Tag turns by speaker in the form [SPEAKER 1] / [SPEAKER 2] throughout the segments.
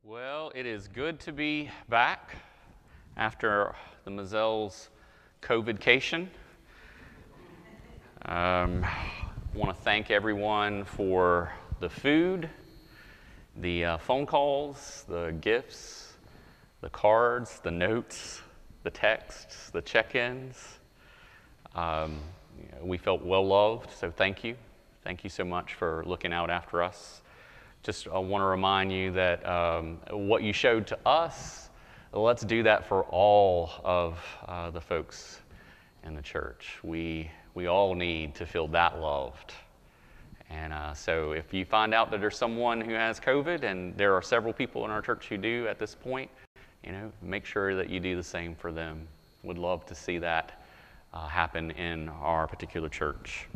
[SPEAKER 1] Well, it is good to be back after the Mazelle's COVID-cation. I want to thank everyone for the food, the phone calls, the gifts, the cards, the notes, the texts, the check-ins. We felt well loved, so thank you. Thank you so much for looking out after us. Just want to remind you that what you showed to us, let's do that for all of the folks in the church. We all need to feel that loved. And so if you find out that there's someone who has COVID, and there are several people in our church who do at this point, make sure that you do the same for them. Would love to see that happen in our particular church.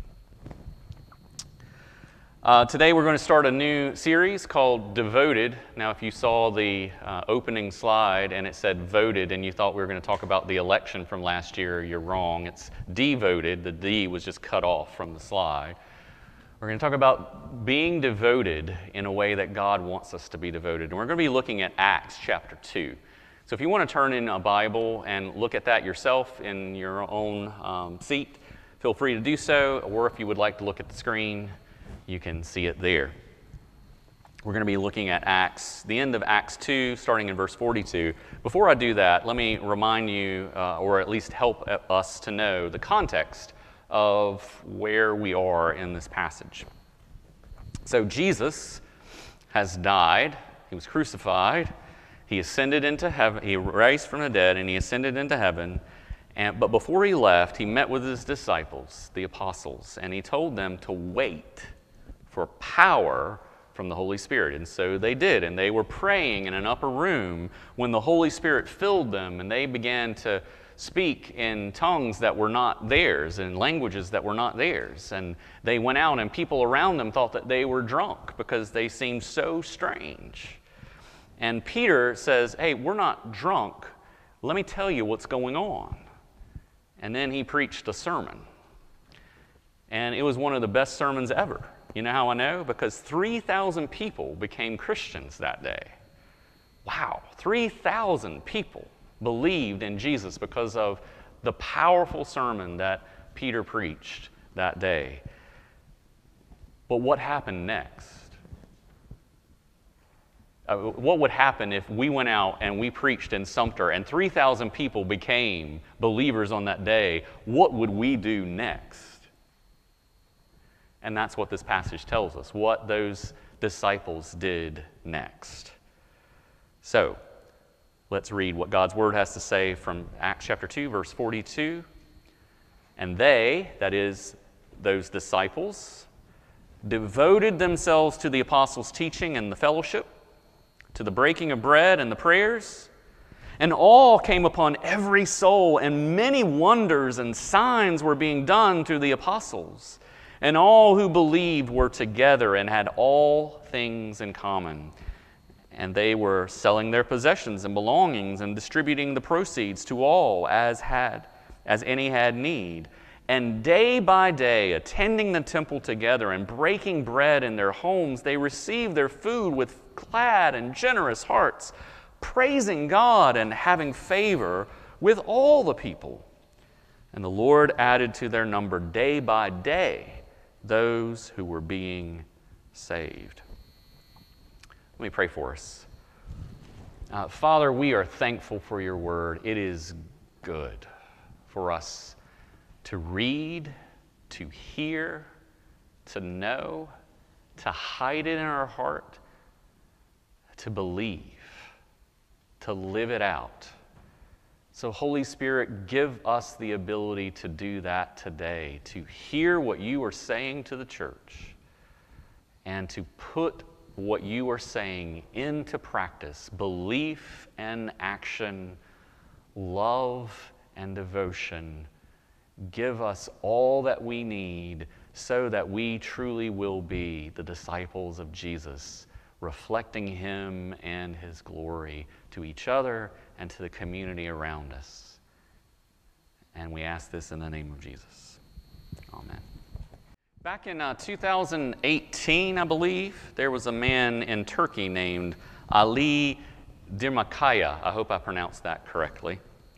[SPEAKER 1] Today we're going to start a new series called Devoted. Now, if you saw the opening slide and it said voted and you thought we were going to talk about the election from last year, you're wrong. It's devoted. The D was just cut off from the slide. We're going to talk about being devoted in a way that God wants us to be devoted. And we're going to be looking at Acts chapter 2. So if you want to turn in a Bible and look at that yourself in your own seat, feel free to do so. Or if you would like to look at the screen, you can see it there. We're going to be looking at Acts, the end of Acts 2, starting in verse 42. Before I do that, let me remind you, or at least help us to know, the context of where we are in this passage. So Jesus has died. He was crucified. He ascended into heaven. He raised from the dead, and he ascended into heaven. But before he left, he met with his disciples, the apostles, and he told them to wait for power from the Holy Spirit. And so they did, and they were praying in an upper room when the Holy Spirit filled them, and they began to speak in tongues that were not theirs, in languages that were not theirs. And they went out, and people around them thought that they were drunk because they seemed so strange. And Peter says, "Hey, we're not drunk. Let me tell you what's going on." And then he preached a sermon. And it was one of the best sermons ever. You know how I know? Because 3,000 people became Christians that day. Wow, 3,000 people believed in Jesus because of the powerful sermon that Peter preached that day. But what happened next? What would happen if we went out and we preached in Sumter and 3,000 people became believers on that day? What would we do next? And that's what this passage tells us, what those disciples did next. So, let's read what God's Word has to say from Acts chapter 2, verse 42. And they, that is, those disciples, devoted themselves to the apostles' teaching and the fellowship, to the breaking of bread and the prayers. And all came upon every soul, and many wonders and signs were being done through the apostles. And all who believed were together and had all things in common. And they were selling their possessions and belongings and distributing the proceeds to all as any had need. And day by day, attending the temple together and breaking bread in their homes, they received their food with glad and generous hearts, praising God and having favor with all the people. And the Lord added to their number day by day those who were being saved. Let me pray for us. Father, we are thankful for your word. It is good for us to read, to hear, to know, to hide it in our heart, to believe, to live it out. So, Holy Spirit, give us the ability to do that today, to hear what you are saying to the church, and to put what you are saying into practice, belief and action, love and devotion. Give us all that we need so that we truly will be the disciples of Jesus, reflecting him and his glory to each other and to the community around us. And we ask this in the name of Jesus. Amen. Back in 2018, I believe, there was a man in Turkey named Ali Dirmakaya. I hope I pronounced that correctly.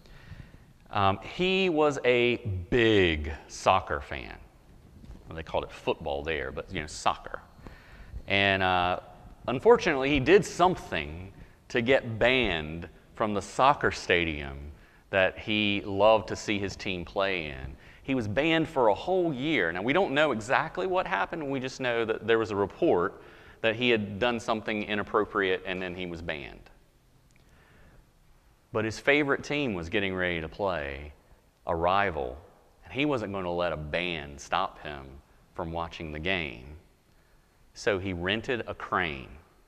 [SPEAKER 1] He was a big soccer fan. Well, they called it football there, but soccer. And unfortunately, he did something to get banned from the soccer stadium that he loved to see his team play in. He was banned for a whole year. Now, we don't know exactly what happened. We just know that there was a report that he had done something inappropriate and then he was banned. But his favorite team was getting ready to play a rival, and he wasn't going to let a ban stop him from watching the game. So he rented a crane,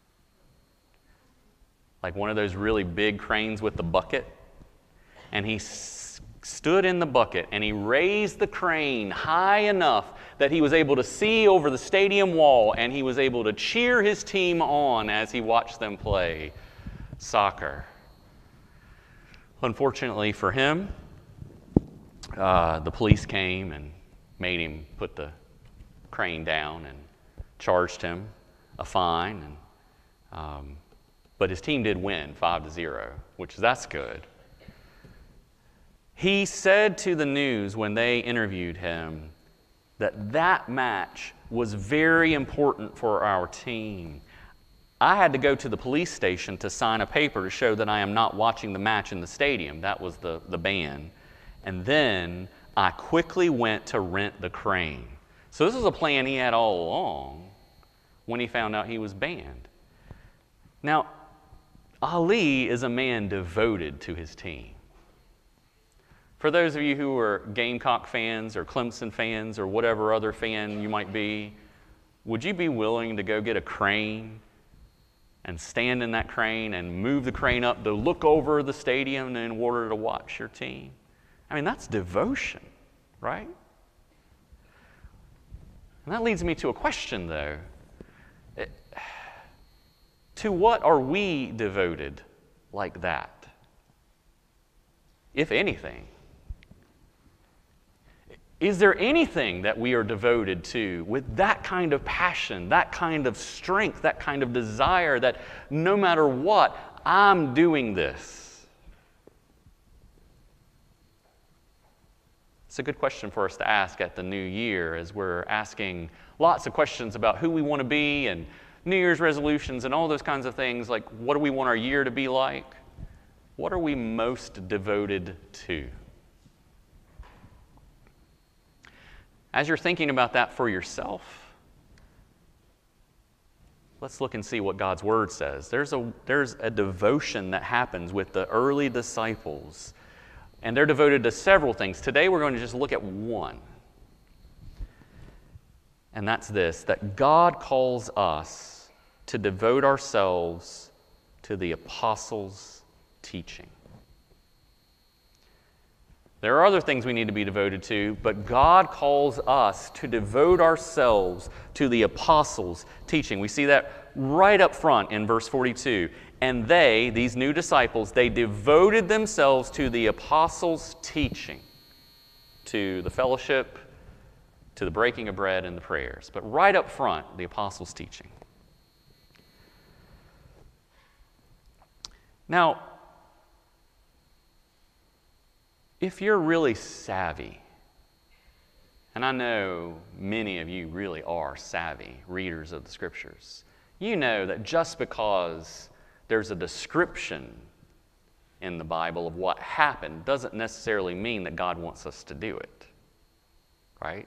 [SPEAKER 1] like one of those really big cranes with the bucket, and he stood in the bucket and he raised the crane high enough that he was able to see over the stadium wall, and he was able to cheer his team on as he watched them play soccer. Unfortunately for him, the police came and made him put the crane down and charged him a fine. But his team did win 5-0, which that's good. He said to the news when they interviewed him that match was very important for our team. I had to go to the police station to sign a paper to show that I am not watching the match in the stadium. That was the ban. And then I quickly went to rent the crane. So this was a plan he had all along when he found out he was banned. Now, Ali is a man devoted to his team. For those of you who are Gamecock fans or Clemson fans or whatever other fan you might be, would you be willing to go get a crane and stand in that crane and move the crane up to look over the stadium in order to watch your team? I mean, that's devotion, right? And that leads me to a question, though. To what are we devoted like that, if anything? Is there anything that we are devoted to with that kind of passion, that kind of strength, that kind of desire that no matter what, I'm doing this? It's a good question for us to ask at the new year as we're asking lots of questions about who we want to be and New Year's resolutions and all those kinds of things, like what do we want our year to be like? What are we most devoted to? As you're thinking about that for yourself, let's look and see what God's Word says. There's a devotion that happens with the early disciples, and they're devoted to several things. Today we're going to just look at one, and that's this, that God calls us to devote ourselves to the apostles' teaching. There are other things we need to be devoted to, but God calls us to devote ourselves to the apostles' teaching. We see that right up front in verse 42. And they, these new disciples, they devoted themselves to the apostles' teaching, to the fellowship, to the breaking of bread and the prayers. But right up front, the apostles' teaching. Now, if you're really savvy, and I know many of you really are savvy readers of the Scriptures, you know that just because there's a description in the Bible of what happened doesn't necessarily mean that God wants us to do it, right?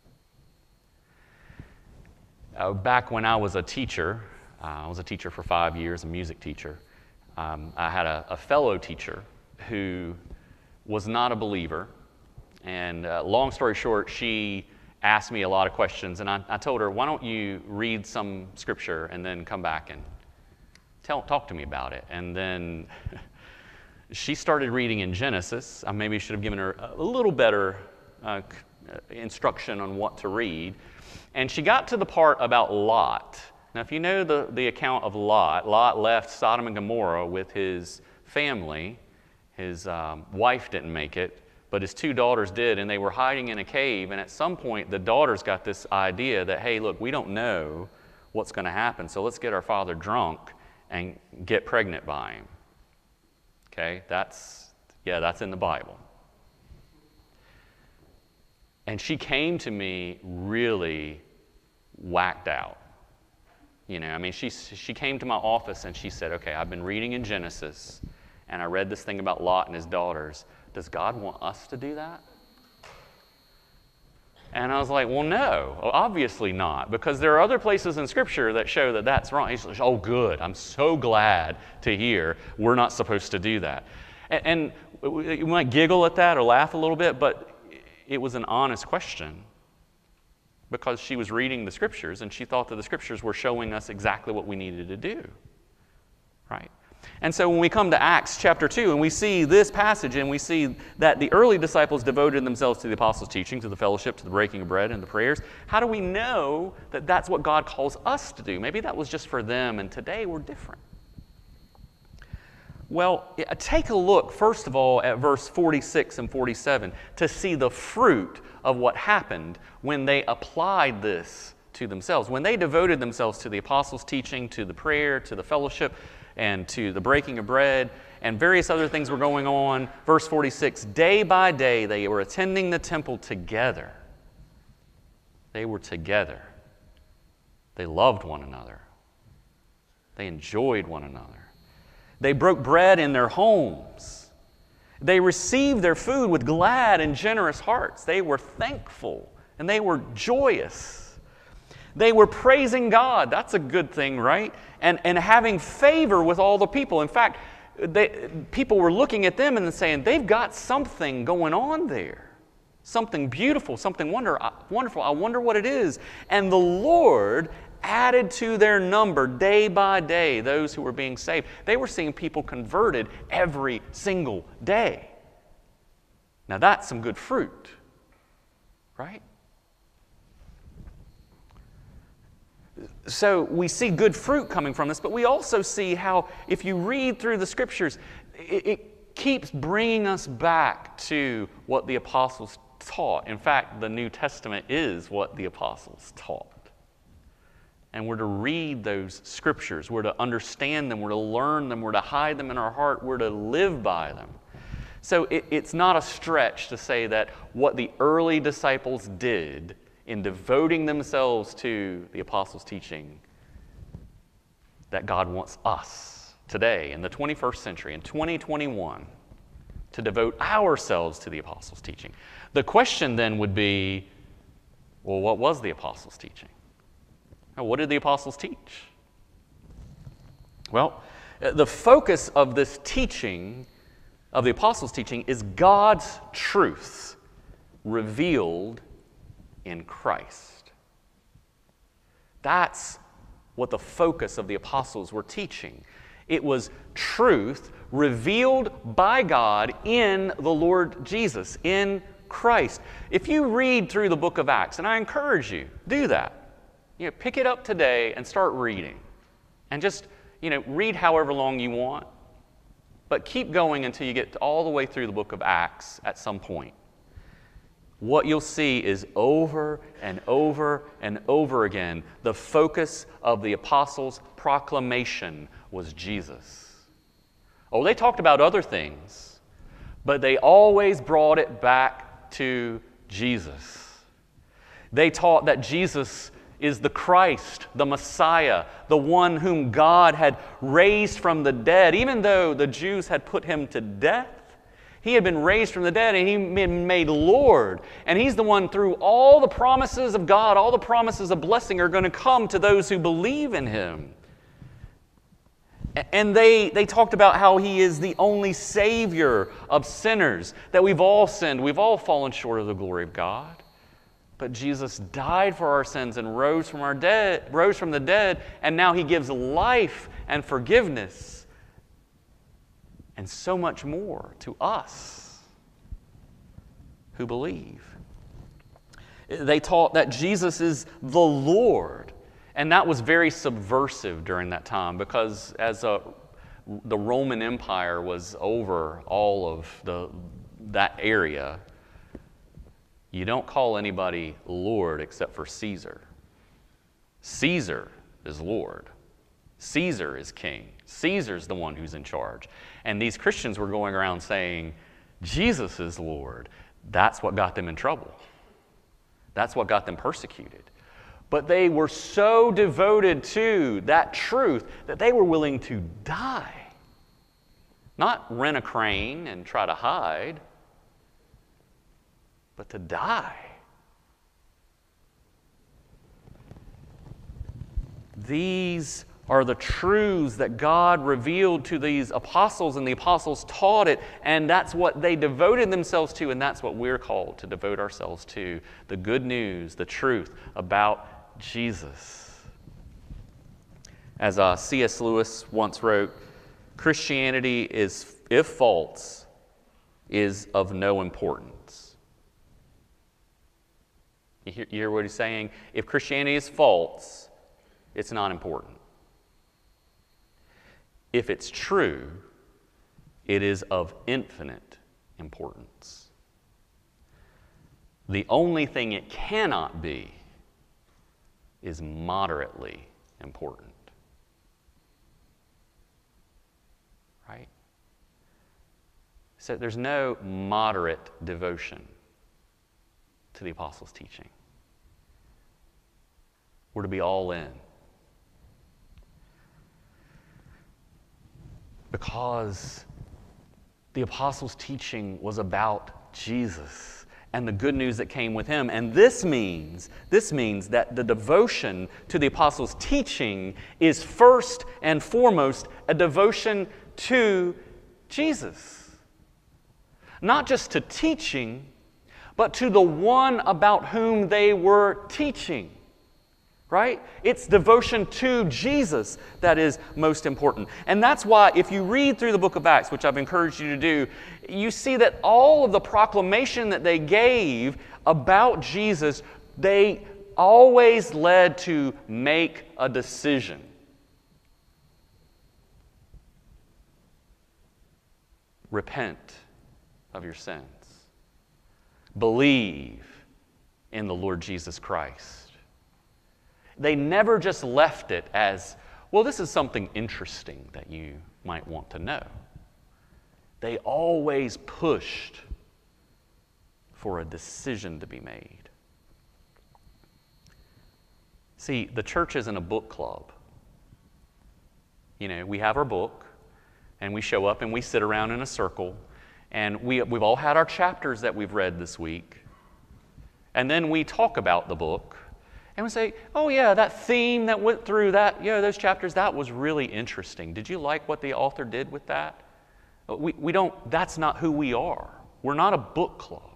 [SPEAKER 1] Back when I was a teacher for 5 years, a music teacher, I had a fellow teacher who was not a believer, and long story short, she asked me a lot of questions, and I told her, why don't you read some scripture and then come back and talk to me about it. And then she started reading in Genesis. I maybe should have given her a little better instruction on what to read. And she got to the part about Lot. Now, if you know the account of Lot, Lot left Sodom and Gomorrah with his family. His wife didn't make it. but his two daughters did, and they were hiding in a cave. And at some point, the daughters got this idea that, hey, look, we don't know what's going to happen, so let's get our father drunk and get pregnant by him. Okay, that's in the Bible. And she came to me really whacked out. You know, I mean, she came to my office and she said, okay, I've been reading in Genesis, and I read this thing about Lot and his daughters. Does God want us to do that? And I was like, well, no, obviously not, because there are other places in Scripture that show that that's wrong. He's like, oh, good, I'm so glad to hear we're not supposed to do that. And you might giggle at that or laugh a little bit, but it was an honest question, because she was reading the Scriptures and she thought that the Scriptures were showing us exactly what we needed to do, right? And so when we come to Acts chapter 2 and we see this passage and we see that the early disciples devoted themselves to the apostles' teaching, to the fellowship, to the breaking of bread and the prayers, how do we know that that's what God calls us to do? Maybe that was just for them and today we're different. Well, take a look, first of all, at verse 46 and 47 to see the fruit of what happened when they applied this to themselves. When they devoted themselves to the apostles' teaching, to the prayer, to the fellowship, and to the breaking of bread, and various other things were going on. Verse 46, day by day they were attending the temple together. They were together. They loved one another. They enjoyed one another. They broke bread in their homes. They received their food with glad and generous hearts. They were thankful and they were joyous. They were praising God. That's a good thing, right? And having favor with all the people. In fact, people were looking at them and saying, they've got something going on there. Something beautiful, something wonderful. I wonder what it is. And the Lord added to their number day by day those who were being saved. They were seeing people converted every single day. Now that's some good fruit, right? So we see good fruit coming from this, but we also see how if you read through the Scriptures, it keeps bringing us back to what the apostles taught. In fact, the New Testament is what the apostles taught. And we're to read those Scriptures. We're to understand them. We're to learn them. We're to hide them in our heart. We're to live by them. So it's not a stretch to say that what the early disciples did in devoting themselves to the apostles' teaching, that God wants us today in the 21st century, in 2021, to devote ourselves to the apostles' teaching. The question then would be, well, what was the apostles' teaching? What did the apostles teach? Well, the focus of this teaching, of the apostles' teaching, is God's truth revealed in Christ. That's what the focus of the apostles were teaching. It was truth revealed by God in the Lord Jesus, in Christ. If you read through the book of Acts, and I encourage you, do that. Pick it up today and start reading. And just, read however long you want. But keep going until you get all the way through the book of Acts at some point. What you'll see is over and over and over again, the focus of the apostles' proclamation was Jesus. Oh, they talked about other things, but they always brought it back to Jesus. They taught that Jesus is the Christ, the Messiah, the one whom God had raised from the dead. Even though the Jews had put him to death, he had been raised from the dead and he'd been made Lord. And he's the one through all the promises of God, all the promises of blessing are going to come to those who believe in him. And they talked about how he is the only Savior of sinners, that we've all sinned, we've all fallen short of the glory of God. But Jesus died for our sins and rose from the dead, and now he gives life and forgiveness and so much more to us who believe. They taught that Jesus is the Lord, and that was very subversive during that time because as the Roman Empire was over all of that area, you don't call anybody Lord except for Caesar. Caesar is Lord. Caesar is king. Caesar's the one who's in charge. And these Christians were going around saying, Jesus is Lord. That's what got them in trouble. That's what got them persecuted. But they were so devoted to that truth that they were willing to die. Not rent a crane and try to hide, but to die. These are the truths that God revealed to these apostles, and the apostles taught it, and that's what they devoted themselves to, and that's what we're called to devote ourselves to. The good news, the truth about Jesus. As C.S. Lewis once wrote, Christianity is, if false, is of no importance. You hear what he's saying? If Christianity is false, it's not important. If it's true, it is of infinite importance. The only thing it cannot be is moderately important. Right? So there's no moderate devotion to the apostles' teaching. We're to be all in. Because the apostles' teaching was about Jesus and the good news that came with him. And this means that the devotion to the apostles' teaching is first and foremost a devotion to Jesus. Not just to teaching, but to the one about whom they were teaching. Right? It's devotion to Jesus that is most important. And that's why if you read through the book of Acts, which I've encouraged you to do, you see that all of the proclamation that they gave about Jesus, they always led to make a decision. Repent of your sins. Believe in the Lord Jesus Christ. They never just left it as, well, this is something interesting that you might want to know. They always pushed for a decision to be made. See, the church isn't a book club. You know, we have our book, and we show up and we sit around in a circle, and we've all had our chapters that we've read this week. And then we talk about the book. And we say, oh yeah, that theme that went through that, those chapters, that was really interesting. Did you like what the author did with that? We don't, that's not who we are. We're not a book club.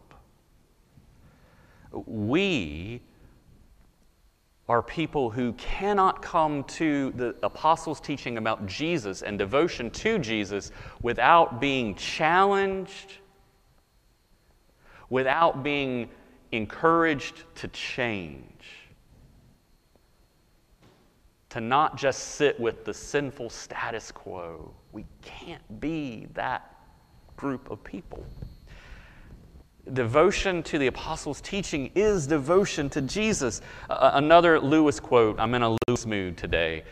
[SPEAKER 1] We are people who cannot come to the apostles' teaching about Jesus and devotion to Jesus without being challenged, without being encouraged to change. To not just sit with the sinful status quo. We can't be that group of people. Devotion to the apostles' teaching is devotion to Jesus. Another Lewis quote, I'm in a Lewis mood today.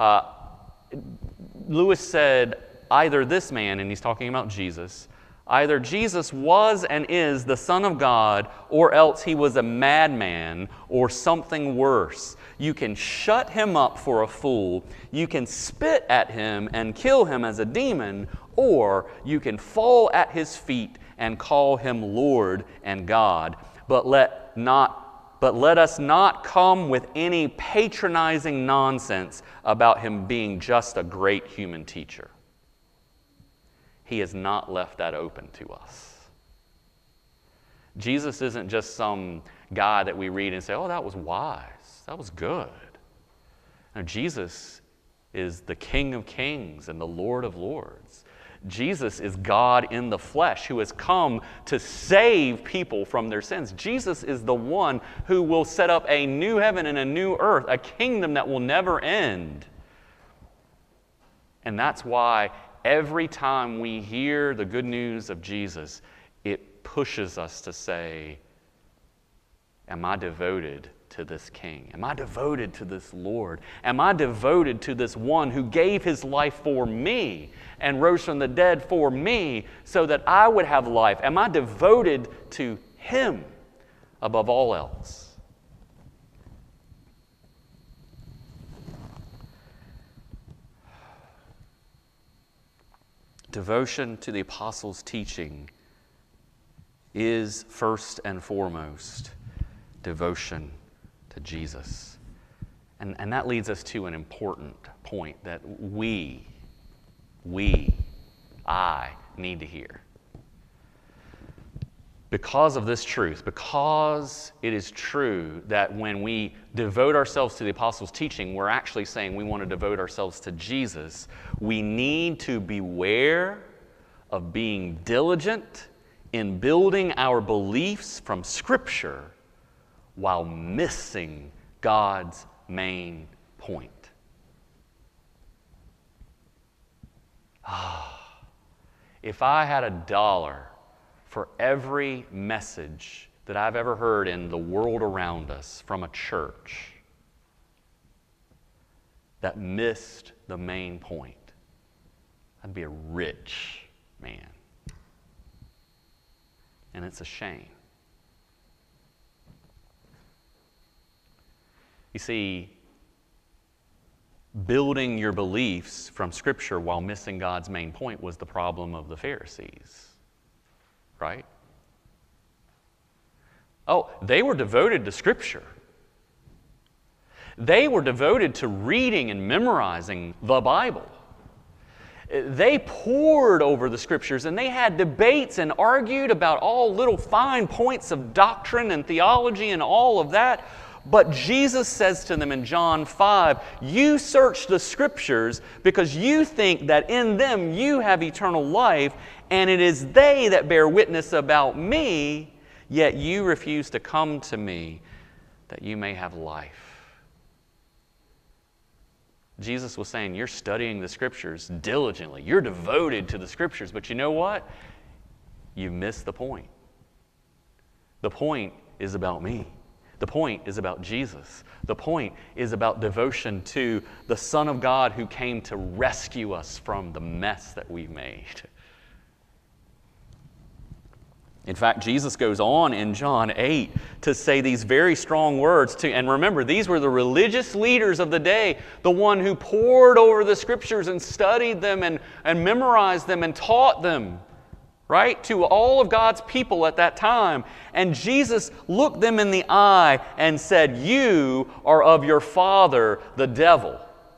[SPEAKER 1] Lewis said, either this man, and he's talking about Jesus, either Jesus was and is the Son of God, or else he was a madman or something worse. You can shut him up for a fool, you can spit at him and kill him as a demon, or you can fall at his feet and call him Lord and God. But let us not come with any patronizing nonsense about him being just a great human teacher. He has not left that open to us. Jesus isn't just some guy that we read and say, oh, that was wise. That was good. Now, Jesus is the King of Kings and the Lord of Lords. Jesus is God in the flesh who has come to save people from their sins. Jesus is the one who will set up a new heaven and a new earth, a kingdom that will never end. And that's why every time we hear the good news of Jesus, it it pushes us to say, am I devoted to this King? Am I devoted to this Lord? Am I devoted to this one who gave his life for me and rose from the dead for me so that I would have life? Am I devoted to him above all else? Devotion to the apostles' teaching is first and foremost devotion to Jesus. And that leads us to an important point that I need to hear. Because of this truth, because it is true that when we devote ourselves to the apostles' teaching, we're actually saying we want to devote ourselves to Jesus, we need to beware of being diligent in building our beliefs from Scripture while missing God's main point. If I had $1 for every message that I've ever heard in the world around us from a church that missed the main point, I'd be a rich man. And it's a shame. You see, building your beliefs from Scripture while missing God's main point was the problem of the Pharisees. Right? Oh, they were devoted to Scripture. They were devoted to reading and memorizing the Bible. They pored over the Scriptures and they had debates and argued about all little fine points of doctrine and theology and all of that. But Jesus says to them in John 5, you search the Scriptures because you think that in them you have eternal life, and it is they that bear witness about me, yet you refuse to come to me that you may have life. Jesus was saying, you're studying the Scriptures diligently. You're devoted to the Scriptures, but you know what? You've missed the point. The point is about me. The point is about Jesus. The point is about devotion to the Son of God who came to rescue us from the mess that we made. In fact, Jesus goes on in John 8 to say these very strong words. And remember, these were the religious leaders of the day, the one who pored over the Scriptures and studied them and memorized them and taught them, right, to all of God's people at that time. And Jesus looked them in the eye and said, you are of your father, the devil.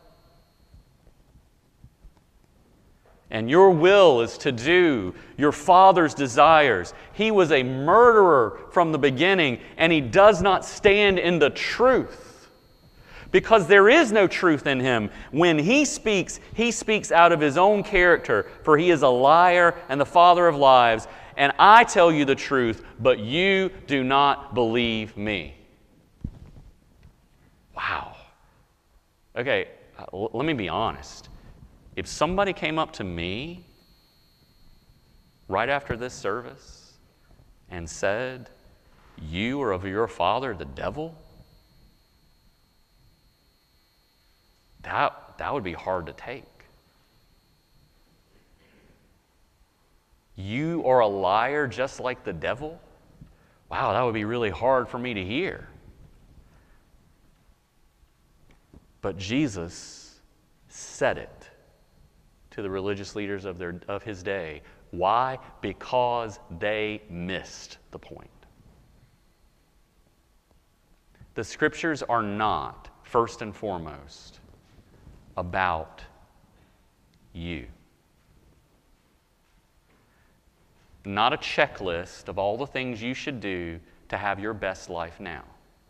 [SPEAKER 1] And your will is to do your father's desires. He was a murderer from the beginning, and he does not stand in the truth, because there is no truth in him. When he speaks out of his own character, for he is a liar and the father of lies. And I tell you the truth, but you do not believe me. Wow. Okay, let me be honest. If somebody came up to me right after this service and said, you are of your father, the devil, that would be hard to take. You are a liar just like the devil? Wow, that would be really hard for me to hear. But Jesus said it to the religious leaders of his day. Why? Because they missed the point. The Scriptures are not, first and foremost, about you. Not a checklist of all the things you should do to have your best life now.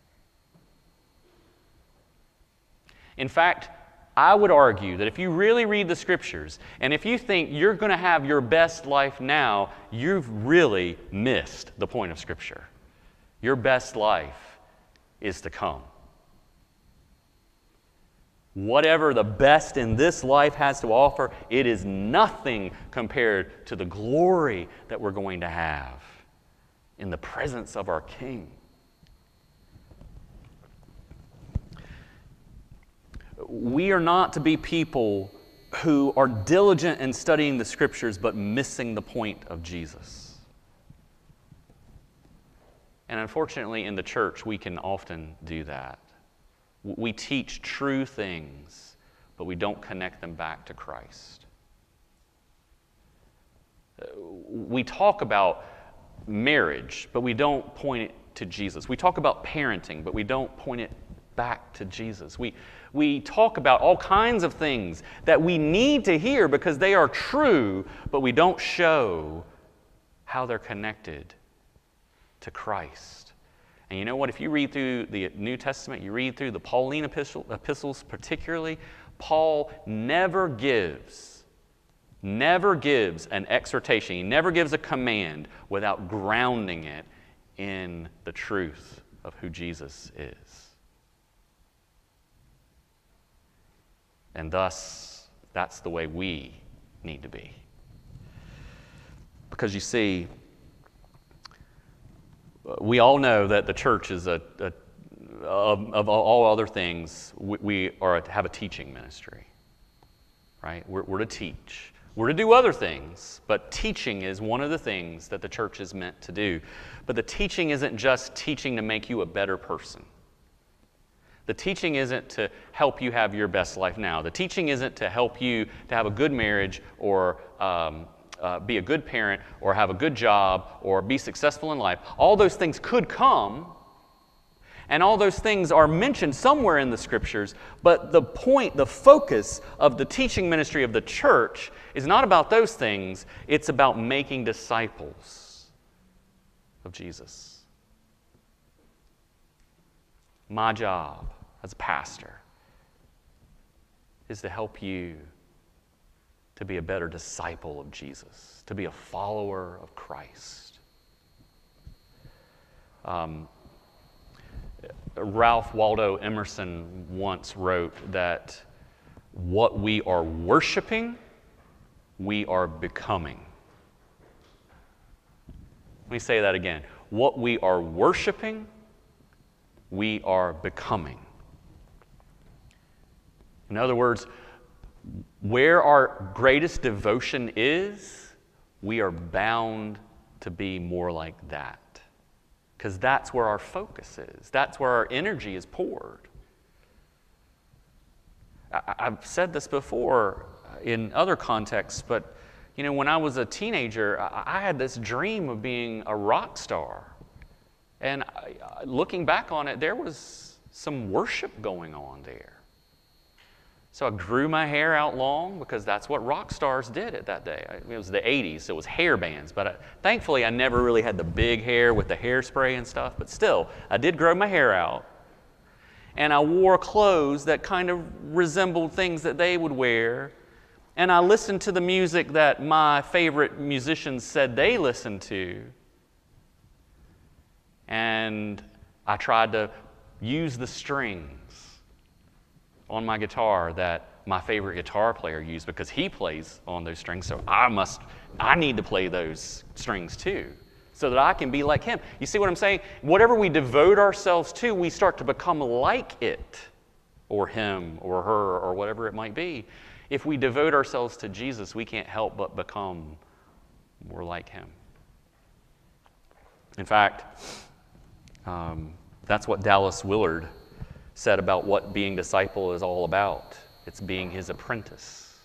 [SPEAKER 1] In fact, I would argue that if you really read the Scriptures, and if you think you're going to have your best life now, you've really missed the point of Scripture. Your best life is to come. Whatever the best in this life has to offer, it is nothing compared to the glory that we're going to have in the presence of our King. We are not to be people who are diligent in studying the Scriptures but missing the point of Jesus. And unfortunately, in the church, we can often do that. We teach true things, but we don't connect them back to Christ. We talk about marriage, but we don't point it to Jesus. We talk about parenting, but we don't point it back to Jesus. We talk about all kinds of things that we need to hear because they are true, but we don't show how they're connected to Christ. And you know what? If you read through the New Testament, you read through the Pauline epistles particularly, Paul never gives an exhortation. He never gives a command without grounding it in the truth of who Jesus is. And thus, that's the way we need to be. Because you see, we all know that the church is of all other things, we are to have a teaching ministry, right? We're to teach. We're to do other things, but teaching is one of the things that the church is meant to do. But the teaching isn't just teaching to make you a better person. The teaching isn't to help you have your best life now. The teaching isn't to help you to have a good marriage or be a good parent or have a good job or be successful in life. All those things could come, and all those things are mentioned somewhere in the Scriptures, but the point, the focus of the teaching ministry of the church is not about those things. It's about making disciples of Jesus. My job as a pastor is to help you to be a better disciple of Jesus, to be a follower of Christ. Ralph Waldo Emerson once wrote that what we are worshiping, we are becoming. Let me say that again. What we are worshiping, we are becoming. In other words, where our greatest devotion is, we are bound to be more like that. Because that's where our focus is. That's where our energy is poured. I've said this before in other contexts, but when I was a teenager, I had this dream of being a rock star. And looking back on it, there was some worship going on there. So I grew my hair out long because that's what rock stars did at that day. It was the 80s, so it was hair bands. But thankfully, I never really had the big hair with the hairspray and stuff. But still, I did grow my hair out. And I wore clothes that kind of resembled things that they would wear. And I listened to the music that my favorite musicians said they listened to. And I tried to use the strings on my guitar that my favorite guitar player used because he plays on those strings. So I need to play those strings too so that I can be like him. You see what I'm saying? Whatever we devote ourselves to, we start to become like it or him or her or whatever it might be. If we devote ourselves to Jesus, we can't help but become more like him. In fact, that's what Dallas Willard said about what being disciple is all about. It's being his apprentice.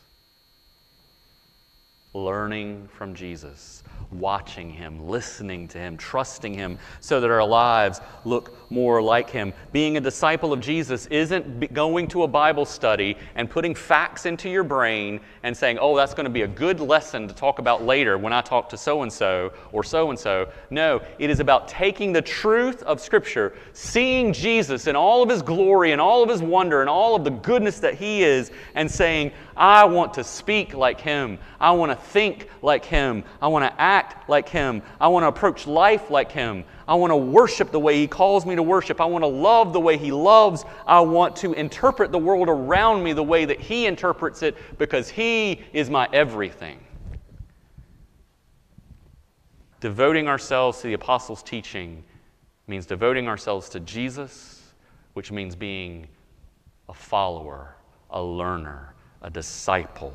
[SPEAKER 1] Learning from Jesus, watching him, listening to him, trusting him so that our lives look more like him. Being a disciple of Jesus isn't going to a Bible study and putting facts into your brain and saying, oh, that's going to be a good lesson to talk about later when I talk to so-and-so or so-and-so. No, it is about taking the truth of Scripture, seeing Jesus in all of his glory and all of his wonder and all of the goodness that he is, and saying, I want to speak like him. I want to think like him. I want to act like him. I want to approach life like him. I want to worship the way he calls me to worship. I want to love the way he loves. I want to interpret the world around me the way that he interprets it because he is my everything. Devoting ourselves to the apostles' teaching means devoting ourselves to Jesus, which means being a follower, a learner, a disciple.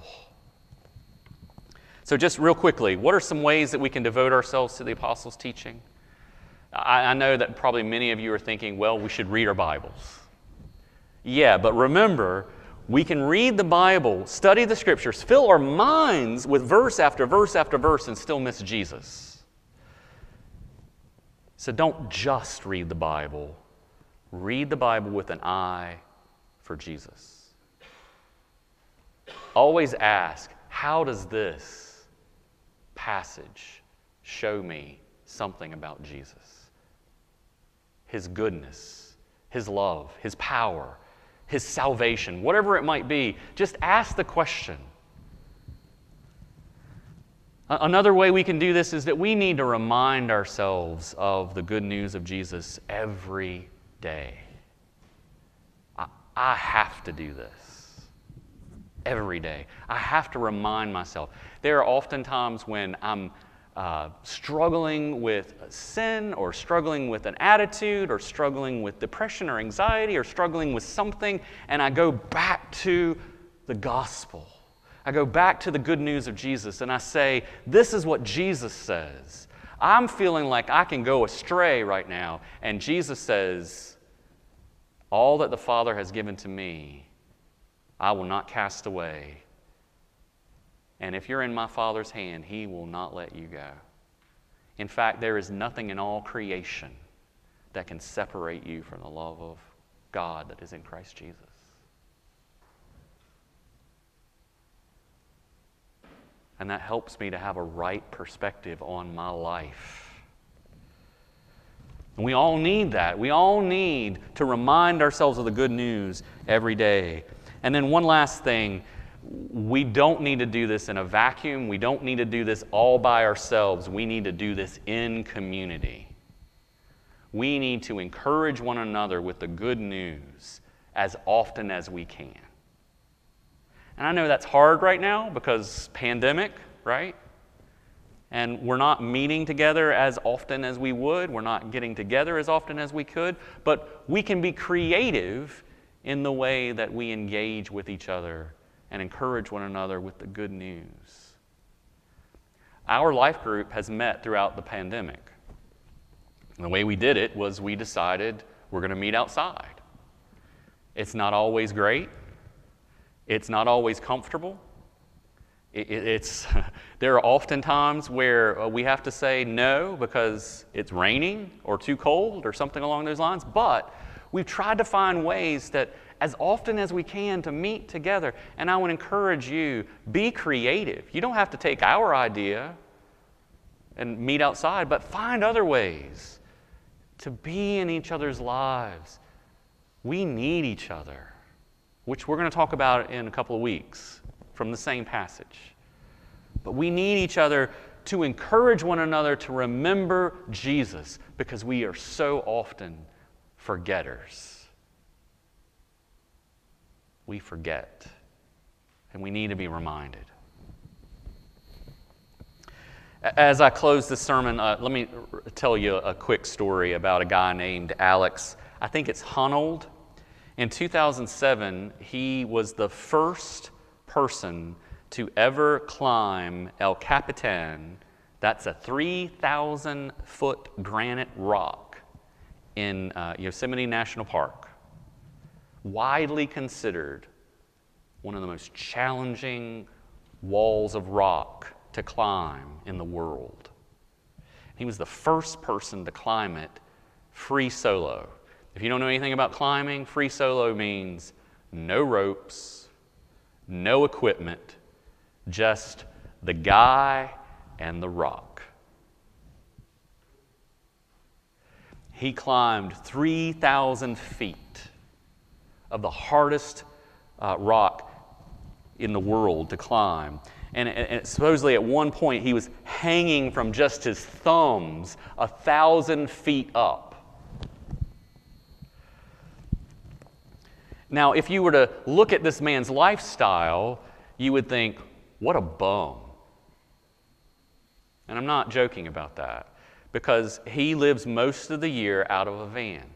[SPEAKER 1] So just real quickly, what are some ways that we can devote ourselves to the apostles' teaching? I know that probably many of you are thinking, well, we should read our Bibles. Yeah, but remember, we can read the Bible, study the Scriptures, fill our minds with verse after verse after verse and still miss Jesus. So don't just read the Bible. Read the Bible with an eye for Jesus. Always ask, how does this passage show me something about Jesus? His goodness, His love, His power, His salvation, whatever it might be, just ask the question. Another way we can do this is that we need to remind ourselves of the good news of Jesus every day. I have to do this every day. I have to remind myself. There are often times when I'm struggling with sin or struggling with an attitude or struggling with depression or anxiety or struggling with something, and I go back to the gospel. I go back to the good news of Jesus and I say, this is what Jesus says. I'm feeling like I can go astray right now, and Jesus says, all that the Father has given to me, I will not cast away. And if you're in my Father's hand, He will not let you go. In fact, there is nothing in all creation that can separate you from the love of God that is in Christ Jesus. And that helps me to have a right perspective on my life. And we all need that. We all need to remind ourselves of the good news every day. And then one last thing, we don't need to do this in a vacuum. We don't need to do this all by ourselves. We need to do this in community. We need to encourage one another with the good news as often as we can. And I know that's hard right now because pandemic, right? And we're not meeting together as often as we would. We're not getting together as often as we could. But we can be creative in the way that we engage with each other and encourage one another with the good news. Our life group has met throughout the pandemic. And the way we did it was we decided we're going to meet outside. It's not always great. It's not always comfortable. There are often times where we have to say no because it's raining or too cold or something along those lines. But we've tried to find ways that as often as we can to meet together. And I would encourage you, be creative. You don't have to take our idea and meet outside, but find other ways to be in each other's lives. We need each other, which we're going to talk about in a couple of weeks from the same passage. But we need each other to encourage one another to remember Jesus because we are so often forgetters. We forget, and we need to be reminded. As I close this sermon, let me tell you a quick story about a guy named Alex. I think it's Honnold. In 2007, he was the first person to ever climb El Capitan. That's a 3,000-foot granite rock in Yosemite National Park. Widely considered one of the most challenging walls of rock to climb in the world. He was the first person to climb it free solo. If you don't know anything about climbing, free solo means no ropes, no equipment, just the guy and the rock. He climbed 3,000 feet of the hardest rock in the world to climb. And supposedly at one point he was hanging from just his thumbs 1,000 feet up. Now, if you were to look at this man's lifestyle, you would think, what a bum. And I'm not joking about that, because he lives most of the year out of a van.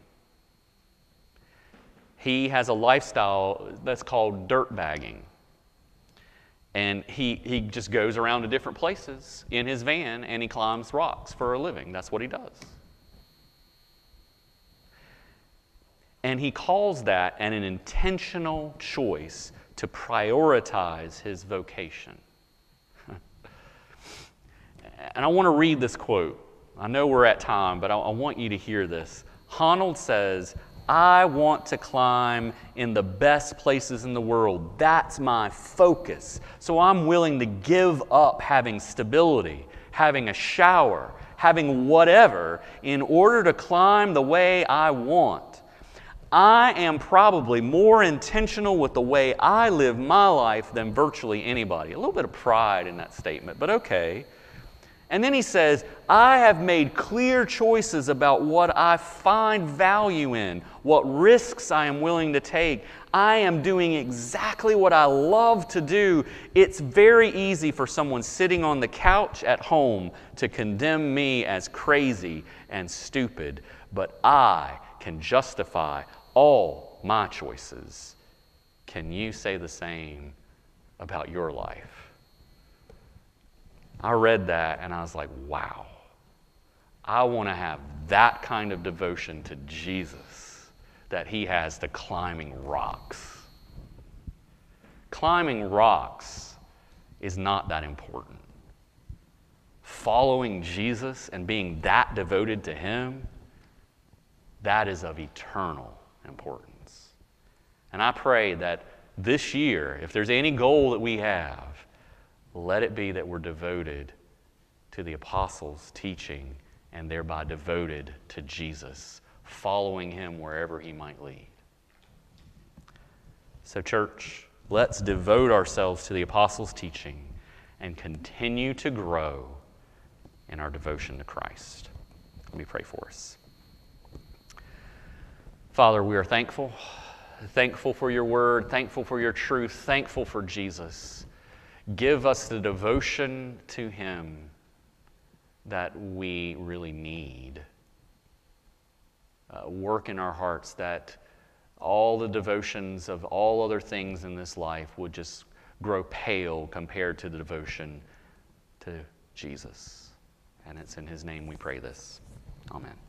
[SPEAKER 1] He has a lifestyle that's called dirt bagging. And he just goes around to different places in his van and he climbs rocks for a living. That's what he does. And he calls that an intentional choice to prioritize his vocation. And I want to read this quote. I know we're at time, but I want you to hear this. Honnold says, "I want to climb in the best places in the world. That's my focus. So I'm willing to give up having stability, having a shower, having whatever in order to climb the way I want. I am probably more intentional with the way I live my life than virtually anybody." A little bit of pride in that statement, but okay. And then he says, "I have made clear choices about what I find value in, what risks I am willing to take. I am doing exactly what I love to do." It's very easy for someone sitting on the couch at home to condemn me as crazy and stupid, but I can justify all my choices. Can you say the same about your life? I read that and I was like, wow, I want to have that kind of devotion to Jesus that he has to climbing rocks. Climbing rocks is not that important. Following Jesus and being that devoted to him, that is of eternal importance. And I pray that this year, if there's any goal that we have, let it be that we're devoted to the apostles' teaching and thereby devoted to Jesus, following him wherever he might lead. So, church, let's devote ourselves to the apostles' teaching and continue to grow in our devotion to Christ. Let me pray for us. Father, we are thankful for your word, thankful for your truth, thankful for Jesus. Give us the devotion to him that we really need. Work in our hearts that all the devotions of all other things in this life would just grow pale compared to the devotion to Jesus. And it's in his name we pray this. Amen.